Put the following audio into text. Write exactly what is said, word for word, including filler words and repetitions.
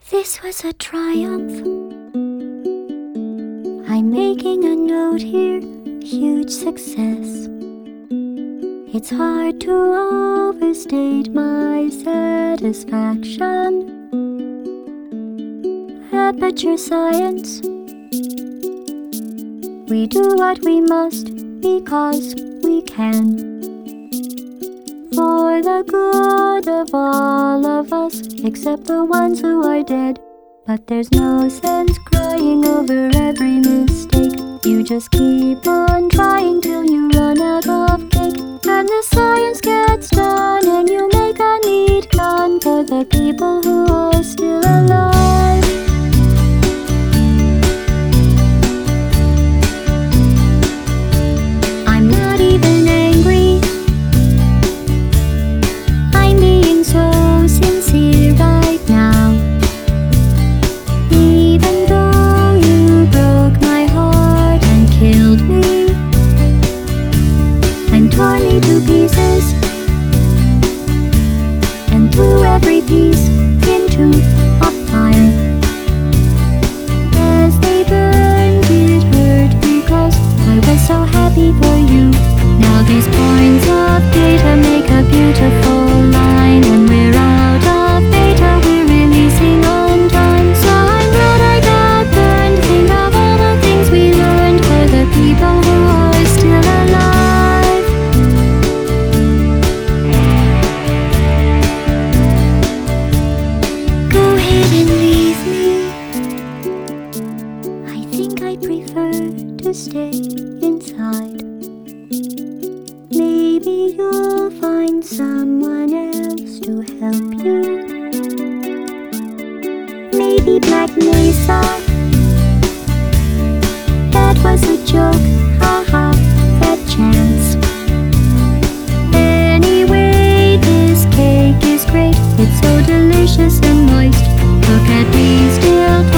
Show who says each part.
Speaker 1: This was a triumph. I'm making a note here, huge success. It's hard to overstate my satisfaction. Aperture science. We do what we must because we can. For the good of all of us, except the ones who are dead. But there's no sense crying over every mistake. You just keep on trying till you run out of cake. And the science gets done and you make a neat gun for the people who are still alive. I'm not even angry. I'm being so sincere right now. Even though you broke my heart and killed me and tore me to pieces and threw every piece into a fire. As they burned, it hurt because I was so happy for you. Now these points of data make a beautiful line. When we're out of data, we're releasing on time. So I'm glad I got burned. Think of all the things we learned for the people who are still alive. Go ahead and leave me. I think I prefer to stay inside. Maybe you'll find someone else to help you. Maybe Black Mesa. That was a joke, haha, that chance. Anyway, this cake is great. It's so delicious and moist. Look at me still